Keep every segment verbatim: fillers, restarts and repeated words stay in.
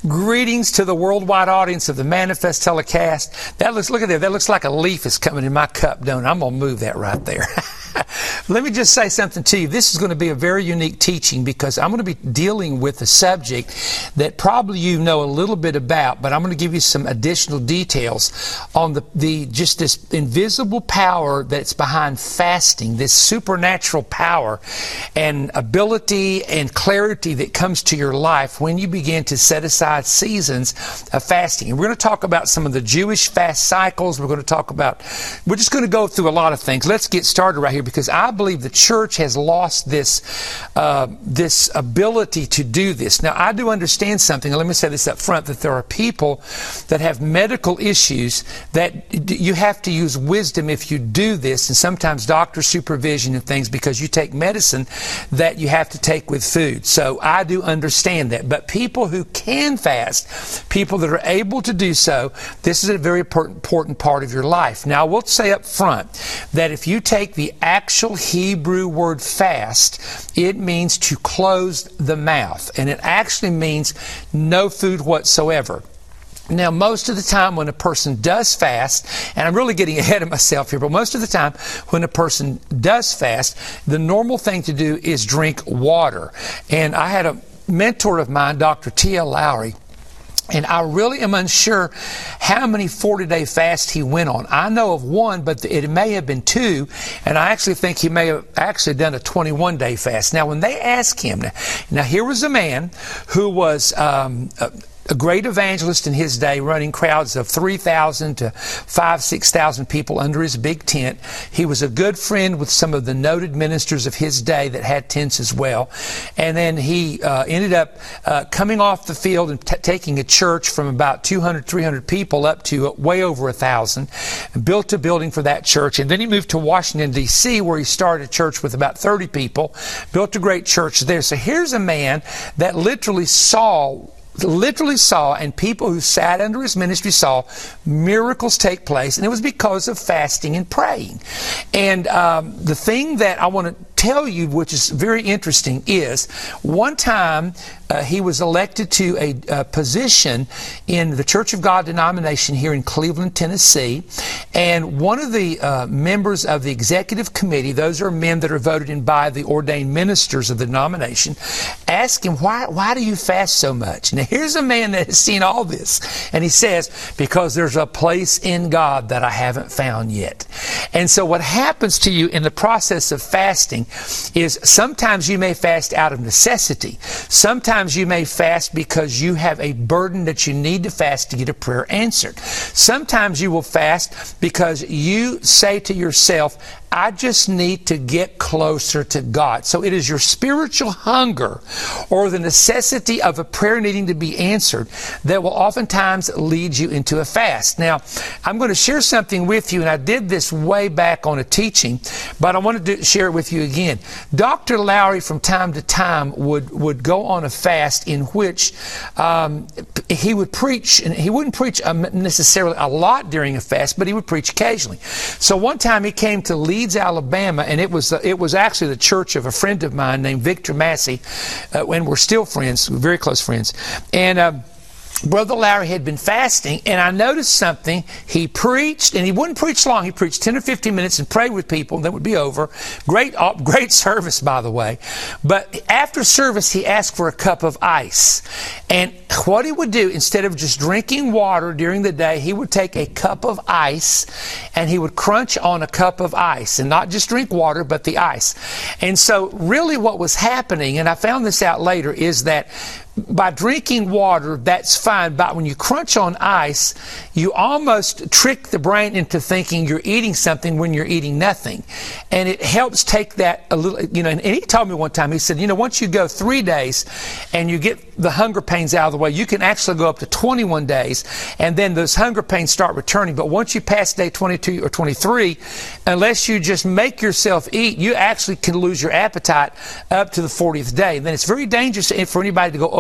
Greetings to the worldwide audience of the Manifest Telecast. That looks, look at there, that looks like a leaf is coming in my cup, don't it? I'm going to move that right there. Let me just say something to you. This is going to be a very unique teaching because I'm going to be dealing with a subject that probably you know a little bit about, but I'm going to give you some additional details on the, the just this invisible power that's behind fasting, this supernatural power and ability and clarity that comes to your life when you begin to set aside seasons of fasting. And we're going to talk about some of the Jewish fast cycles. We're going to talk about, we're just going to go through a lot of things. Let's get started right here, because I believe the church has lost this uh, this ability to do this. Now, I do understand something, and let me say this up front, that there are people that have medical issues that you have to use wisdom if you do this, and sometimes doctor supervision and things, because you take medicine that you have to take with food. So I do understand that. But people who can fast, people that are able to do so, this is a very important part of your life. Now, I will say up front that if you take the actual Hebrew word fast, it means to close the mouth, and it actually means no food whatsoever. Now, most of the time when a person does fast, and I'm really getting ahead of myself here, but most of the time when a person does fast, the normal thing to do is drink water. And I had a mentor of mine, Doctor T L Lowry, and I really am unsure how many forty-day fasts he went on. I know of one, but it may have been two, and I actually think he may have actually done a twenty-one day fast. Now, when they asked him, now, now here was a man who was um, a, a great evangelist in his day, running crowds of three thousand to five, six thousand people under his big tent. He was a good friend with some of the noted ministers of his day that had tents as well. And then he uh, ended up uh, coming off the field and t- taking a church from about two hundred, three hundred people up to way over a thousand, and built a building for that church. And then he moved to Washington, D C, where he started a church with about thirty people, built a great church there. So here's a man that literally saw literally saw, and people who sat under his ministry saw, miracles take place, and it was because of fasting and praying. And um, the thing that I want to tell you, which is very interesting, is one time uh, he was elected to a, a position in the Church of God denomination here in Cleveland, Tennessee, and one of the uh, members of the executive committee, those are men that are voted in by the ordained ministers of the denomination, asked him, why, why do you fast so much? Now, here's a man that has seen all this, and he says, because there's a place in God that I haven't found yet. And so what happens to you in the process of fasting is sometimes you may fast out of necessity. Sometimes you may fast because you have a burden that you need to fast to get a prayer answered. Sometimes you will fast because you say to yourself, I just need to get closer to God. So it is your spiritual hunger or the necessity of a prayer needing to be answered that will oftentimes lead you into a fast. Now, I'm going to share something with you, and I did this way back on a teaching, but I want to do, share it with you again. Doctor Lowry from time to time would, would go on a fast in which um, he would preach, and he wouldn't preach necessarily a lot during a fast, but he would preach occasionally. So one time he came to Leeds, Alabama, and it was it was actually the church of a friend of mine named Victor Massey, uh, and we're still friends, very close friends. And uh, Brother Lowry had been fasting, and I noticed something. He preached, and he wouldn't preach long. He preached ten or fifteen minutes and prayed with people, and that would be over. Great, great service, by the way. But after service, he asked for a cup of ice. And what he would do, instead of just drinking water during the day, he would take a cup of ice, and he would crunch on a cup of ice, and not just drink water, but the ice. And so really what was happening, and I found this out later, is that by drinking water, that's fine. But when you crunch on ice, you almost trick the brain into thinking you're eating something when you're eating nothing. And it helps take that a little, you know, and he told me one time, he said, you know, once you go three days and you get the hunger pains out of the way, you can actually go up to twenty-one days, and then those hunger pains start returning. But once you pass day twenty-two or twenty-three, unless you just make yourself eat, you actually can lose your appetite up to the fortieth day. And then it's very dangerous for anybody to go over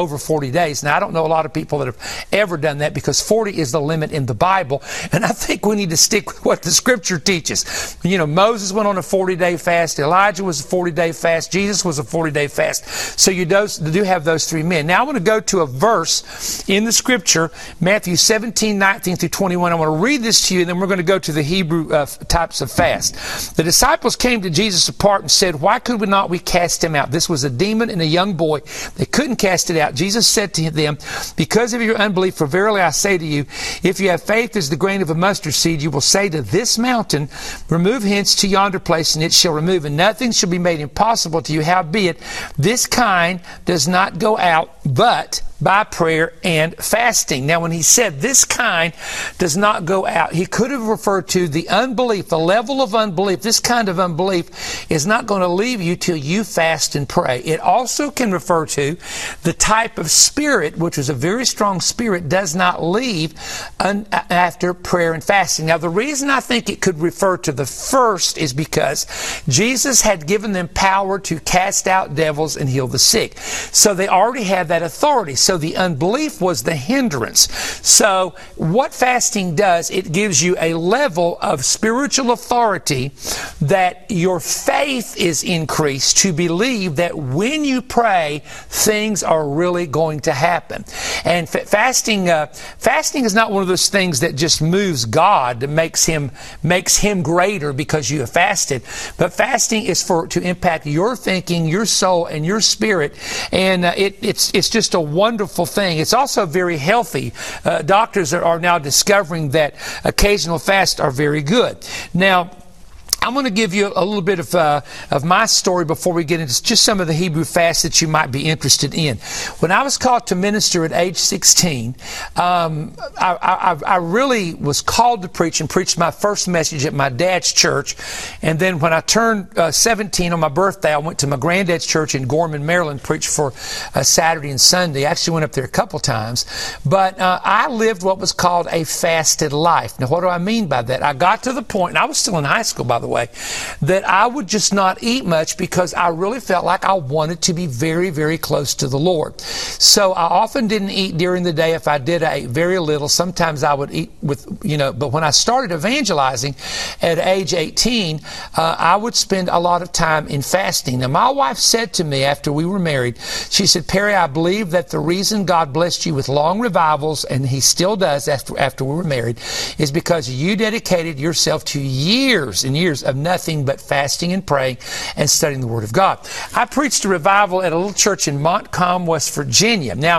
over forty days. Now, I don't know a lot of people that have ever done that because forty is the limit in the Bible. And I think we need to stick with what the Scripture teaches. You know, Moses went on a forty-day fast. Elijah was a forty-day fast. Jesus was a forty-day fast. So you do, do have those three men. Now, I want to go to a verse in the Scripture, Matthew seventeen, nineteen through twenty-one. I want to read this to you, and then we're going to go to the Hebrew uh, types of fast. The disciples came to Jesus apart and said, "Why could we not we cast him out?" This was a demon and a young boy. They couldn't cast it out. Jesus said to them, "Because of your unbelief, for verily I say to you, if you have faith as the grain of a mustard seed, you will say to this mountain, remove hence to yonder place, and it shall remove, and nothing shall be made impossible to you. Howbeit, this kind does not go out but by prayer and fasting." Now, when he said this kind does not go out, he could have referred to the unbelief, the level of unbelief. This kind of unbelief is not going to leave you till you fast and pray. It also can refer to the type of spirit, which is a very strong spirit, does not leave un- after prayer and fasting. Now, the reason I think it could refer to the first is because Jesus had given them power to cast out devils and heal the sick. So they already had that authority. So the unbelief was the hindrance. So what fasting does, it gives you a level of spiritual authority that your faith is increased to believe that when you pray, things are really going to happen. And fa- fasting, uh, fasting is not one of those things that just moves God, that makes him makes him greater because you have fasted. But fasting is for to impact your thinking, your soul, and your spirit. And uh, it, it's it's just a wonderful thing. It's also very healthy. Uh, doctors are, are now discovering that occasional fasts are very good. Now, I'm going to give you a little bit of uh, of my story before we get into just some of the Hebrew fasts that you might be interested in. When I was called to minister at age sixteen, um, I, I, I really was called to preach and preached my first message at my dad's church. And then when I turned uh, seventeen on my birthday, I went to my granddad's church in Gorman, Maryland, preached for uh, Saturday and Sunday. I actually went up there a couple times. But uh, I lived what was called a fasted life. Now, what do I mean by that? I got to the point, and I was still in high school, by the way, that I would just not eat much because I really felt like I wanted to be very, very close to the Lord. So I often didn't eat during the day. If I did, I ate very little. Sometimes I would eat with, you know, but when I started evangelizing at age eighteen, uh, I would spend a lot of time in fasting. Now, my wife said to me after we were married, she said, "Perry, I believe that the reason God blessed you with long revivals, and he still does after, after we were married, is because you dedicated yourself to years and years of nothing but fasting and praying and studying the Word of God." I preached a revival at a little church in Montcalm, West Virginia. Now,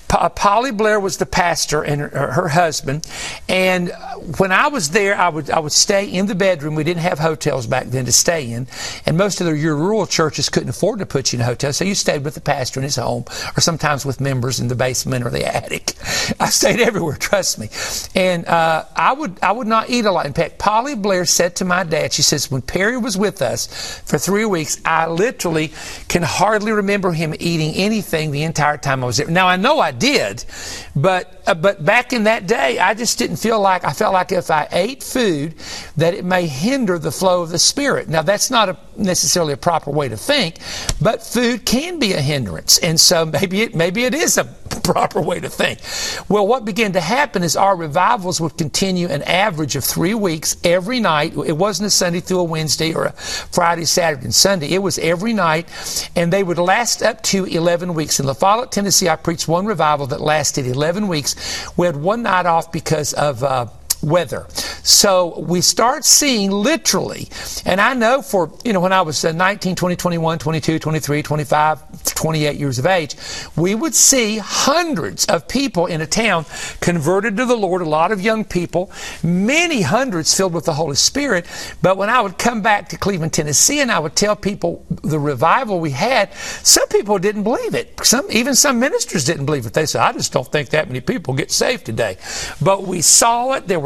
Polly Blair was the pastor and her, her husband, and when I was there, I would I would stay in the bedroom. We didn't have hotels back then to stay in, and most of the your rural churches couldn't afford to put you in a hotel, so you stayed with the pastor in his home, or sometimes with members in the basement or the attic. I stayed everywhere, trust me. And uh, I would I would not eat a lot. In fact, Polly Blair said to my dad, she says, when Perry was with us for three weeks, I literally can hardly remember him eating anything the entire time I was there. Now, I know I did, but uh, but back in that day, I just didn't feel like, I felt like if I ate food, that it may hinder the flow of the Spirit. Now, that's not a, necessarily a proper way to think, but food can be a hindrance. And so maybe it, maybe it is a proper way to think. Well, what began to happen is our revivals would continue an average of three weeks every night. It wasn't a Sunday through a Wednesday or a Friday, Saturday, and Sunday. It was every night, and they would last up to eleven weeks. In La Follette, Tennessee, I preached one revival that lasted eleven weeks. We had one night off because of uh, weather. So we start seeing literally, and I know for, you know, when I was uh, nineteen, twenty, twenty-one, twenty-two, twenty-three, twenty-five, twenty-eight years of age, we would see hundreds of people in a town converted to the Lord, a lot of young people, many hundreds filled with the Holy Spirit. But when I would come back to Cleveland, Tennessee, and I would tell people the revival we had, some people didn't believe it. Some, even some ministers didn't believe it. They said, "I just don't think that many people get saved today." But we saw it. There were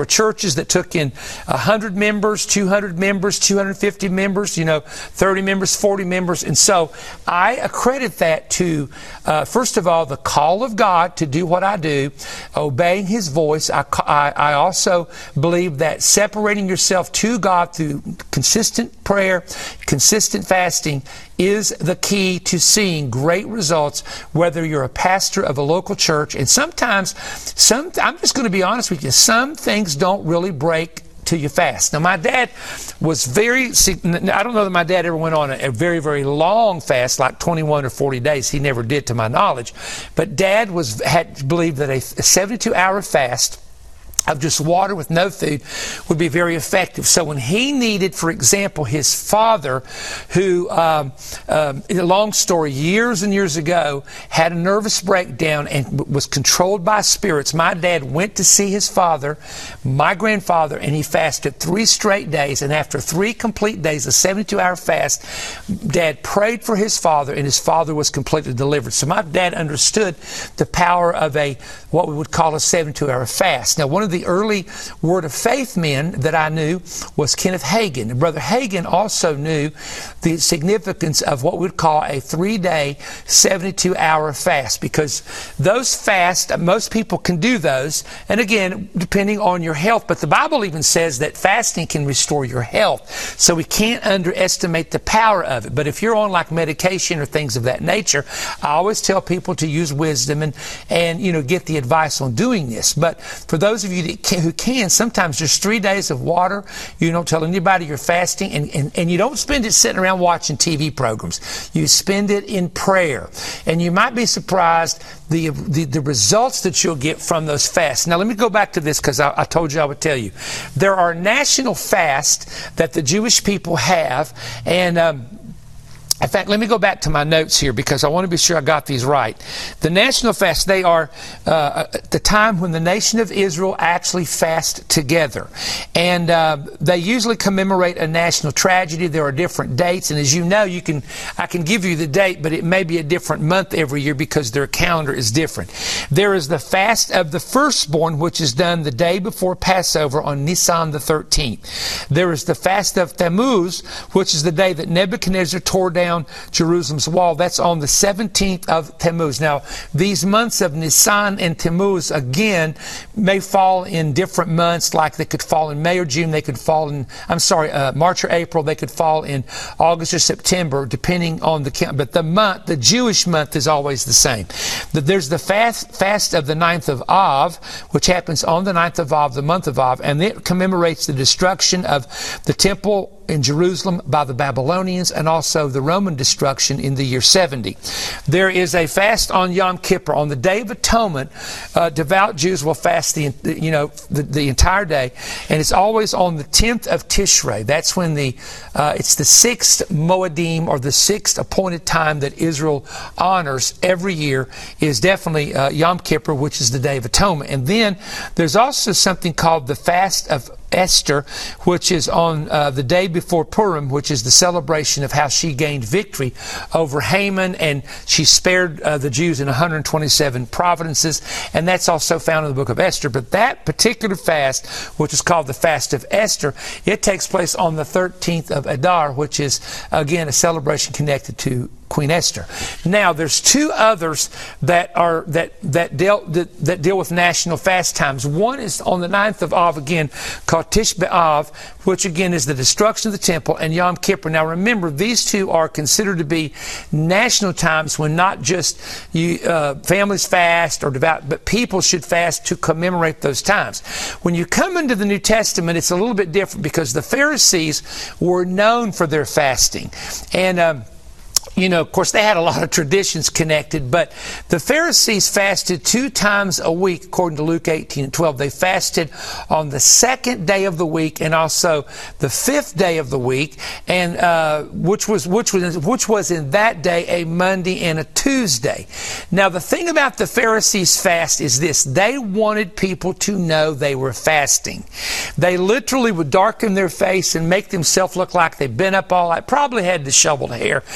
were churches that took in one hundred members, two hundred members, two hundred fifty members, you know, thirty members, forty members. And so I accredit that to, uh, first of all, the call of God to do what I do, obeying His voice. I, I, I also believe that separating yourself to God through consistent prayer, consistent fasting, is the key to seeing great results, whether you're a pastor of a local church. And sometimes, some I'm just going to be honest with you, some things don't really break till you fast. Now, my dad was very, I don't know that my dad ever went on a, a very, very long fast, like twenty-one or forty days. He never did, to my knowledge. But Dad was had believed that a seventy-two hour fast of just water with no food would be very effective. So when he needed, for example, his father, who, um, um, in a long story, years and years ago, had a nervous breakdown and was controlled by spirits, my dad went to see his father, my grandfather, and he fasted three straight days. And after three complete days, a seventy-two hour fast, Dad prayed for his father, and his father was completely delivered. So my dad understood the power of a, what we would call a seventy-two hour fast. Now, one of the The early Word of Faith men that I knew was Kenneth Hagin. And Brother Hagin also knew the significance of what we'd call a three-day, seventy-two hour fast, because those fasts, most people can do those, and again, depending on your health. But the Bible even says that fasting can restore your health, so we can't underestimate the power of it. But if you're on like medication or things of that nature, I always tell people to use wisdom and, and you know, get the advice on doing this. But for those of you Can, who can, sometimes just three days of water, you don't tell anybody you're fasting, and, and, and you don't spend it sitting around watching T V programs. You spend it in prayer. And you might be surprised the, the, the results that you'll get from those fasts. Now let me go back to this, because I, I told you I would tell you. There are national fasts that the Jewish people have, and um, in fact, let me go back to my notes here, because I want to be sure I got these right. The national fasts, they are uh, the time when the nation of Israel actually fast together. And uh, they usually commemorate a national tragedy. There are different dates. And as you know, you can I can give you the date, but it may be a different month every year because their calendar is different. There is the fast of the firstborn, which is done the day before Passover on Nisan the thirteenth. There is the fast of Tammuz, which is the day that Nebuchadnezzar tore down Jerusalem's wall. That's on the seventeenth of Tammuz. Now, these months of Nisan and Tammuz, again, may fall in different months, like they could fall in May or June, they could fall in, I'm sorry, uh, March or April, they could fall in August or September, depending on the count. But the month, the Jewish month, is always the same. But there's the fast, fast of the ninth of Av, which happens on the ninth of Av, the month of Av, and it commemorates the destruction of the temple in Jerusalem by the Babylonians, and also the Roman destruction in the year seventy. There is a fast on Yom Kippur. On the Day of Atonement, uh, devout Jews will fast the you know the, the entire day, and it's always on the tenth of Tishrei. That's when the uh, it's the sixth Moedim, or the sixth appointed time that Israel honors every year, is definitely uh, Yom Kippur, which is the Day of Atonement. And then there's also something called the fast of Esther, which is on uh, the day before Purim, which is the celebration of how she gained victory over Haman, and she spared uh, the Jews in one hundred twenty-seven providences, and that's also found in the book of Esther. But that particular fast, which is called the Fast of Esther, it takes place on the thirteenth of Adar, which is, again, a celebration connected to Queen Esther. Now, there's two others that are that that deal that, that deal with national fast times. One is on the ninth of Av, again, called Tish B'Av, which again is the destruction of the temple, and Yom Kippur. Now, remember, these two are considered to be national times when not just you uh, families fast or devout, but people should fast to commemorate those times. When you come into the New Testament, it's a little bit different, because the Pharisees were known for their fasting, and um, You know, of course, they had a lot of traditions connected, but the Pharisees fasted two times a week, according to Luke eighteen and twelve. They fasted on the second day of the week and also the fifth day of the week, and uh, which was which was which was in that day a Monday and a Tuesday. Now, the thing about the Pharisees' fast is this: they wanted people to know they were fasting. They literally would darken their face and make themselves look like they'd been up all night, probably had disheveled hair, try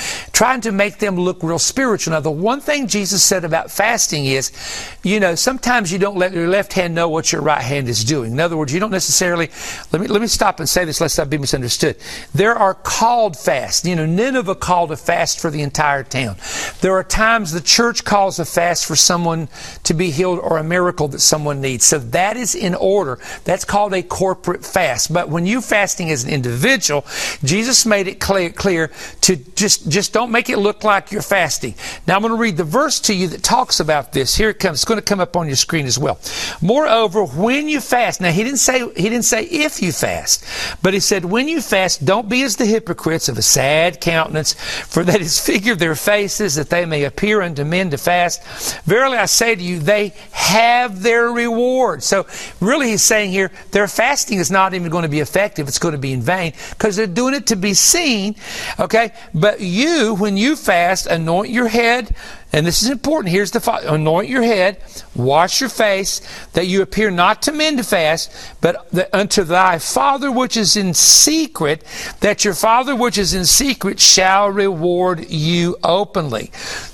trying to make them look real spiritual. Now, the one thing Jesus said about fasting is, you know, sometimes you don't let your left hand know what your right hand is doing. In other words, you don't necessarily, let me, let me stop and say this lest I be misunderstood. There are called fasts. You know, Nineveh called a fast for the entire town. There are times the church calls a fast for someone to be healed or a miracle that someone needs. So that is in order. That's called a corporate fast. But when you fasting as an individual, Jesus made it clear, clear to just, just don't make it look like you're fasting. Now I'm going to read the verse to you that talks about this. Here it comes. It's going to come up on your screen as well. Moreover, when you fast, now he didn't say, he didn't say if you fast, but he said, when you fast, don't be as the hypocrites of a sad countenance, for that is figure of their faces, that they may appear unto men to fast. Verily I say to you, they have their reward. So really he's saying here, their fasting is not even going to be effective. It's going to be in vain because they're doing it to be seen. Okay. But you, when you fast, anoint your head. And this is important. Here's the thought. Anoint your head, wash your face, that you appear not to men to fast, but that unto thy Father which is in secret, that your Father which is in secret shall reward you openly.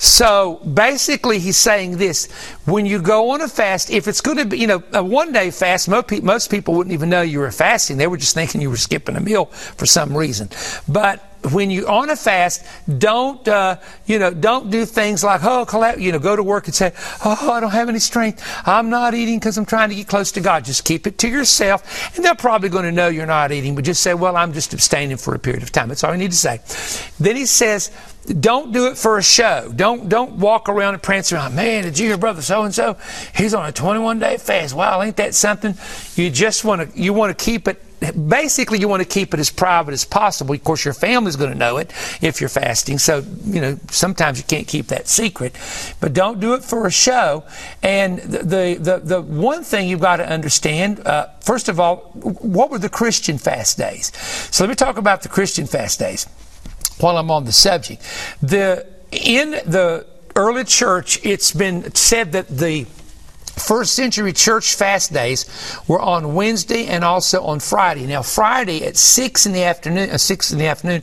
So basically he's saying this. When you go on a fast, if it's going to be, you know, a one-day fast, most people, most people wouldn't even know you were fasting. They were just thinking you were skipping a meal for some reason. But when you're on a fast, don't, uh, you know, don't do things like, oh, collapse, you know, go to work and say, oh, I don't have any strength. I'm not eating because I'm trying to get close to God. Just keep it to yourself. And they're probably going to know you're not eating, but just say, well, I'm just abstaining for a period of time. That's all you need to say. Then he says, don't do it for a show. Don't don't walk around and prance around. Man, did you hear brother so-and-so? He's on a twenty-one day fast. Wow, ain't that something? You just want to, you want to keep it, basically you want to keep it as private as possible. Of course, your family's going to know it if you're fasting. So, you know, sometimes you can't keep that secret. But don't do it for a show. And the the, the, the one thing you've got to understand, uh, first of all, what were the Christian fast days? So let me talk about the Christian fast days while I'm on the subject. The in the early church, it's been said that the first century church fast days were on Wednesday and also on Friday. Now, Friday at six in the afternoon, uh, six in the afternoon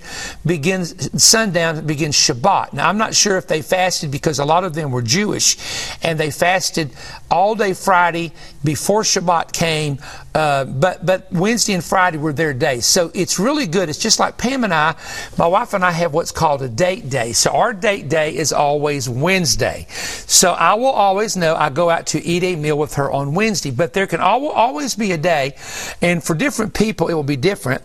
begins sundown, begins Shabbat. Now, I'm not sure if they fasted because a lot of them were Jewish, and they fasted all day Friday before Shabbat came. Uh, but but Wednesday and Friday were their days. So it's really good. It's just like Pam and I, my wife and I have what's called a date day. So our date day is always Wednesday. So I will always know I go out to eat a meal with her on Wednesday. But there can al- always be a day, and for different people it will be different,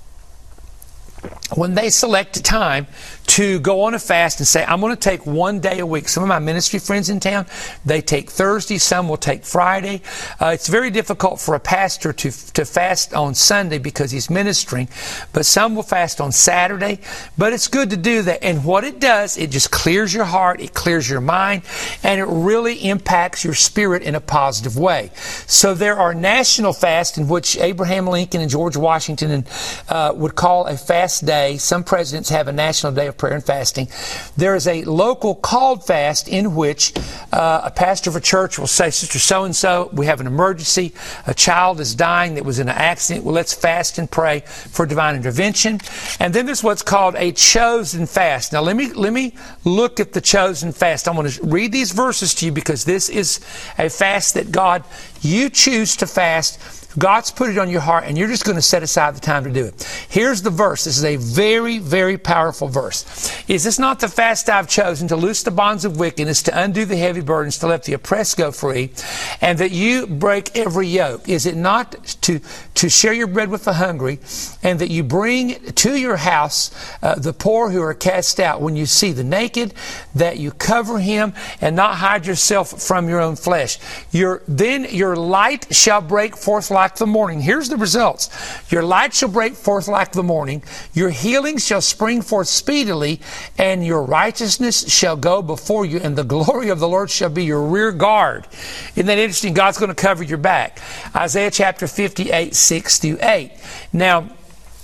when they select a time to go on a fast and say, I'm going to take one day a week. Some of my ministry friends in town, they take Thursday, some will take Friday. Uh, it's very difficult for a pastor to to fast on Sunday because he's ministering, but some will fast on Saturday. But it's good to do that. And what it does, it just clears your heart, it clears your mind, and it really impacts your spirit in a positive way. So there are national fasts in which Abraham Lincoln and George Washington and, uh, would call a fast day. Some presidents have a national day of prayer and fasting. There is a local called fast in which uh, a pastor of a church will say, Sister so-and-so, we have an emergency. A child is dying that was in an accident. Well, let's fast and pray for divine intervention. And then there's what's called a chosen fast. Now, let me let me look at the chosen fast. I'm going to read these verses to you because this is a fast that God, you choose to fast. God's put it on your heart, and you're just going to set aside the time to do it. Here's the verse. This is a very, very powerful verse. Is this not the fast I've chosen, to loose the bonds of wickedness, to undo the heavy burdens, to let the oppressed go free, and that you break every yoke? Is it not to, to share your bread with the hungry, and that you bring to your house uh, the poor who are cast out? When you see the naked, that you cover him, and not hide yourself from your own flesh. Your, then your light shall break forth like Like the morning. Here's the results. Your light shall break forth like the morning. Your healing shall spring forth speedily, and your righteousness shall go before you, and the glory of the Lord shall be your rear guard. Isn't that interesting? God's going to cover your back. Isaiah chapter fifty-eight, six through eight. Now,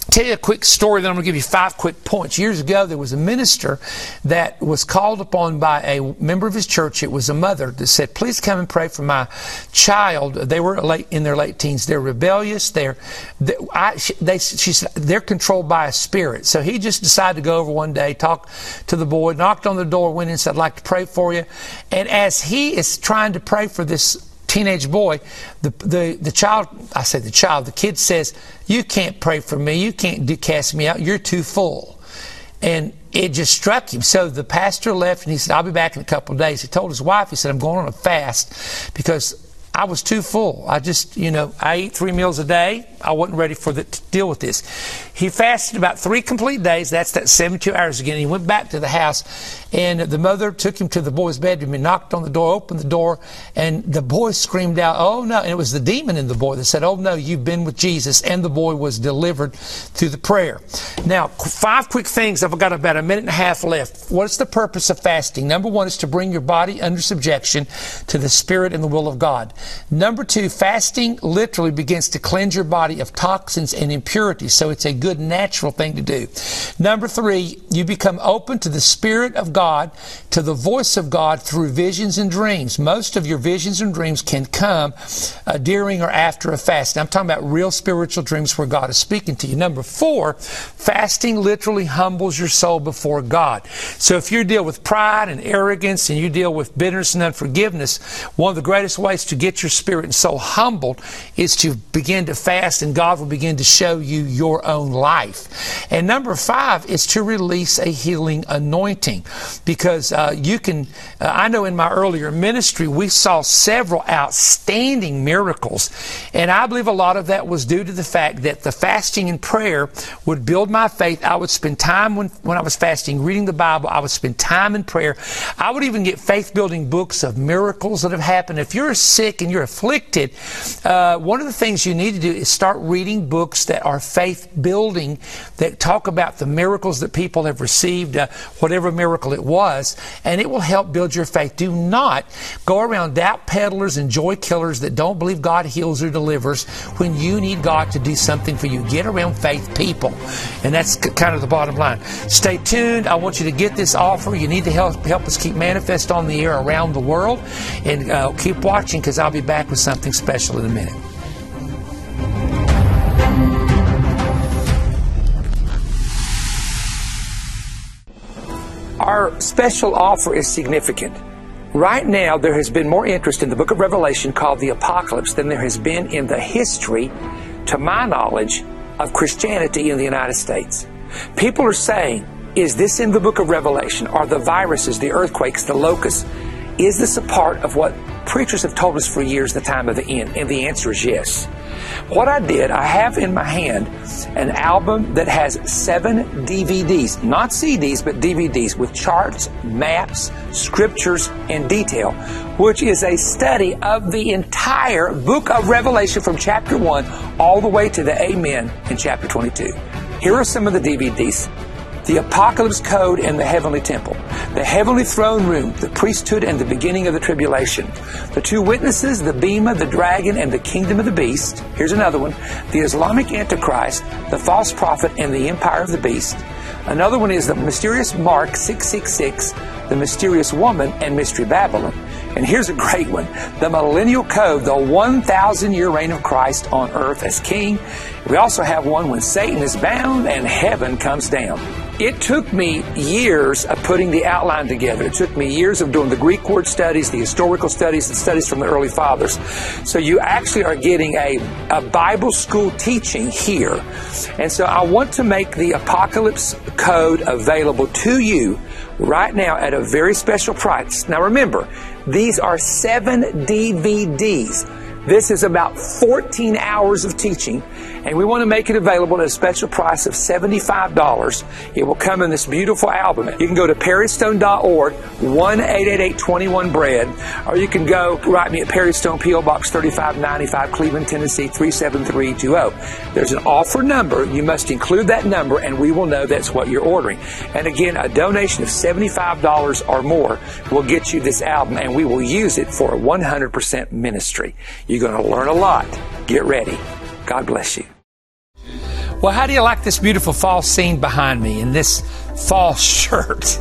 tell you a quick story, then I'm going to give you five quick points. Years ago, there was a minister that was called upon by a member of his church. It was a mother that said, please come and pray for my child. They were late, in their late teens. They're rebellious. They're, they, I, they, she said, they're controlled by a spirit. So he just decided to go over one day, talk to the boy, knocked on the door, went in and said, I'd like to pray for you. And as he is trying to pray for this teenage boy, the, the, the child, I say the child, the kid says, you can't pray for me. You can't do, cast me out. You're too full. And it just struck him. So the pastor left and he said, I'll be back in a couple of days. He told his wife, he said, I'm going on a fast because I was too full. I just, you know, I eat three meals a day. I wasn't ready for the, to deal with this. He fasted about three complete days. That's that seventy-two hours again. He went back to the house, and the mother took him to the boy's bedroom and knocked on the door, opened the door, and the boy screamed out, oh no. And it was the demon in the boy that said, oh no, you've been with Jesus. And the boy was delivered through the prayer. Now, five quick things. I've got about a minute and a half left. What's the purpose of fasting? Number one is to bring your body under subjection to the Spirit and the will of God. Number two, fasting literally begins to cleanse your body of toxins and impurities, so it's a good natural thing to do. Number three, you become open to the Spirit of God, to the voice of God through visions and dreams. Most of your visions and dreams can come uh, during or after a fast. Now, I'm talking about real spiritual dreams where God is speaking to you. Number four, fasting literally humbles your soul before God. So if you deal with pride and arrogance and you deal with bitterness and unforgiveness, one of the greatest ways to get your spirit and soul humbled is to begin to fast, and God will begin to show you your own life. And number five is to release a healing anointing, because uh, you can, uh, I know in my earlier ministry, we saw several outstanding miracles, and I believe a lot of that was due to the fact that the fasting and prayer would build my faith. I would spend time when, when I was fasting, reading the Bible. I would spend time in prayer. I would even get faith-building books of miracles that have happened. If you're sick and you're afflicted, uh, one of the things you need to do is start reading books that are faith-building, that talk about the miracles that people have received, uh, whatever miracle it was, and it will help build your faith. Do not go around doubt peddlers and joy killers that don't believe God heals or delivers when you need God to do something for you. Get around faith people, and that's kind of the bottom line. Stay tuned. I want you to get this offer. You need to help, help us keep Manifest on the air around the world, and uh, keep watching, because I'll be back with something special in a minute. Our special offer is significant. Right now, there has been more interest in the book of Revelation, called the Apocalypse, than there has been in the history, to my knowledge, of Christianity in the United States. People are saying, is this in the book of Revelation? Are the viruses, the earthquakes, the locusts, is this a part of what preachers have told us for years, the time of the end? And the answer is yes. What I did, I have in my hand an album that has seven D V Ds, not C Ds, but D V Ds, with charts, maps, scriptures, and detail, which is a study of the entire book of Revelation from chapter one all the way to the Amen in chapter twenty-two. Here are some of the D V Ds. The Apocalypse Code and the Heavenly Temple, the Heavenly Throne Room, the Priesthood and the Beginning of the Tribulation, the Two Witnesses, the Bema, the Dragon, and the Kingdom of the Beast. Here's another one. The Islamic Antichrist, the False Prophet, and the Empire of the Beast. Another one is the Mysterious Mark six six six, the Mysterious Woman, and Mystery Babylon. And here's a great one. The Millennial Code, the one thousand year reign of Christ on earth as King. We also have one when Satan is bound and heaven comes down. It took me years of putting the outline together. It took me years of doing the Greek word studies, the historical studies, the studies from the early fathers. So you actually are getting a, a Bible school teaching here. And so I want to make the Apocalypse Code available to you right now at a very special price. Now remember, these are seven D V Ds. This is about fourteen hours of teaching, and we want to make it available at a special price of seventy-five dollars. It will come in this beautiful album. You can go to perry stone dot org, one eight eight eight, two one, bread, or you can go write me at Perry Stone, P O Box thirty-five ninety-five, Cleveland, Tennessee, three seven three two zero. There's an offer number. You must include that number, and we will know that's what you're ordering. And again, a donation of seventy-five dollars or more will get you this album, and we will use it for one hundred percent ministry. You're going to learn a lot. Get ready. God bless you. Well, how do you like this beautiful fall scene behind me in this fall shirt?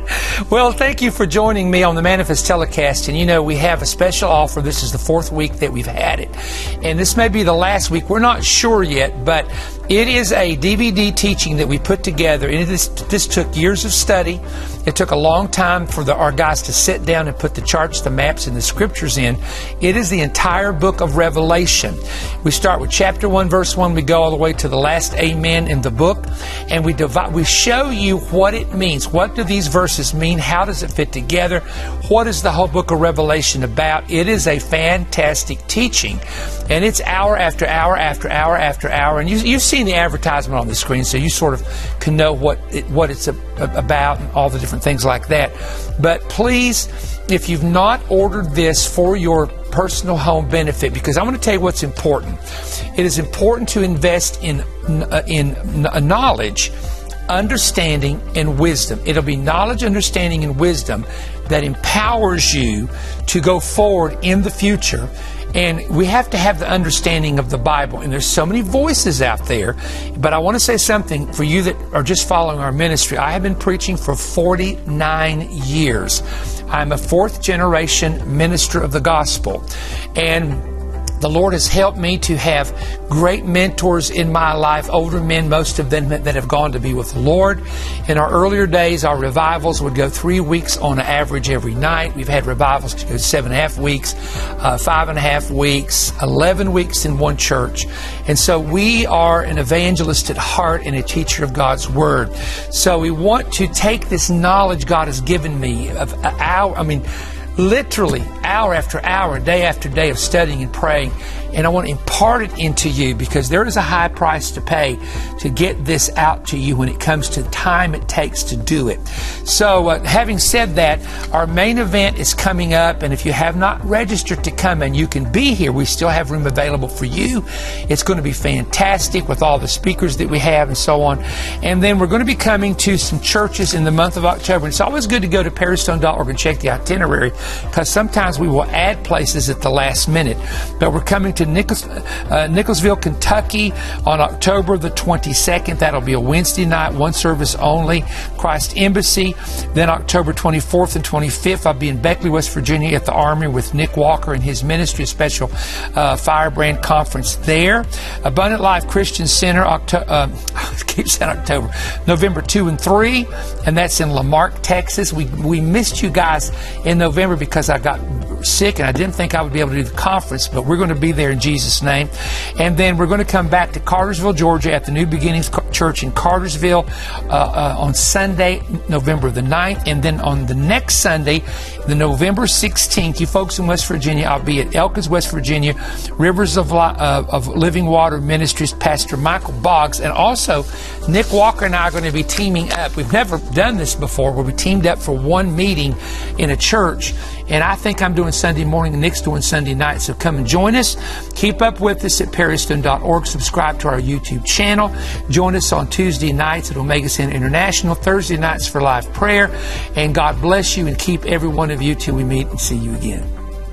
Well, thank you for joining me on the Manifest Telecast. And you know, we have a special offer. This is the fourth week that we've had it. And this may be the last week. We're not sure yet, but it is a D V D teaching that we put together. And this, this took years of study. It took a long time for the, our guys to sit down and put the charts, the maps, and the scriptures in. It is the entire book of Revelation. We start with chapter one, verse one. We go all the way to the last amen in the book. And we divide, we show you what it means. What do these verses mean? How does it fit together? What is the whole book of Revelation about? It is a fantastic teaching. And it's hour after hour after hour after hour. And you, you've seen the advertisement on the screen, so you sort of can know what it, what it's a, a, about and all the different things like that. But please, if you've not ordered this for your personal home benefit, because I want to tell you what's important. It is important to invest in uh, in uh, knowledge, understanding, and wisdom. It'll be knowledge, understanding, and wisdom that empowers you to go forward in the future. And we have to have the understanding of the Bible. And there's so many voices out there. But I want to say something for you that are just following our ministry. I have been preaching for forty-nine years. I'm a fourth generation minister of the gospel. And the Lord has helped me to have great mentors in my life, older men, most of them that have gone to be with the Lord. In our earlier days, our revivals would go three weeks on average every night. We've had revivals to go seven and a half weeks, uh, five and a half weeks, eleven weeks in one church. And so we are an evangelist at heart and a teacher of God's Word. So we want to take this knowledge God has given me of our, I mean, literally hour after hour, day after day of studying and praying. And I want to impart it into you because there is a high price to pay to get this out to you when it comes to the time it takes to do it. So uh, having said that, our main event is coming up. And if you have not registered to come and you can be here, we still have room available for you. It's going to be fantastic with all the speakers that we have and so on. And then we're going to be coming to some churches in the month of October. And it's always good to go to perry stone dot org and check the itinerary because sometimes we will add places at the last minute. But we're coming to Nichols, uh, Nicholsville, Kentucky on October the twenty-second. That'll be a Wednesday night, one service only, Christ Embassy. Then October twenty-fourth and twenty-fifth, I'll be in Beckley, West Virginia at the Army with Nick Walker and his ministry, a special uh, Firebrand conference there. Abundant Life Christian Center, October, uh, I keep saying October, November two and three, and that's in Lamarck, Texas. We, we missed you guys in November because I got sick and I didn't think I would be able to do the conference, but we're going to be there in Jesus' name. And then we're going to come back to Cartersville, Georgia at the New Beginnings Church in Cartersville uh, uh, on Sunday, November the ninth. And then on the next Sunday, the November sixteenth, you folks in West Virginia, I'll be at Elkins, West Virginia, Rivers of, uh, of Living Water Ministries, Pastor Michael Boggs, and also Nick Walker and I are going to be teaming up. We've never done this before where we teamed up for one meeting in a church. And I think I'm doing Sunday morning and Nick's doing Sunday night. So come and join us. Keep up with us at perry stone dot org. Subscribe to our YouTube channel. Join us on Tuesday nights at Omega Center International. Thursday nights for live prayer. And God bless you and keep every one of you till we meet and see you again.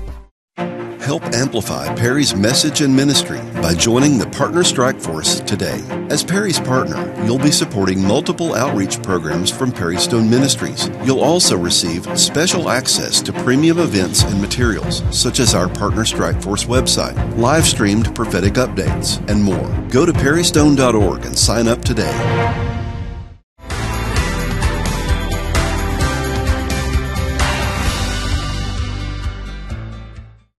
Help amplify Perry's message and ministry by joining the Partner Strike Force today. As Perry's partner, you'll be supporting multiple outreach programs from Perry Stone Ministries. You'll also receive special access to premium events and materials, such as our Partner Strike Force website, live-streamed prophetic updates, and more. Go to perry stone dot org and sign up today.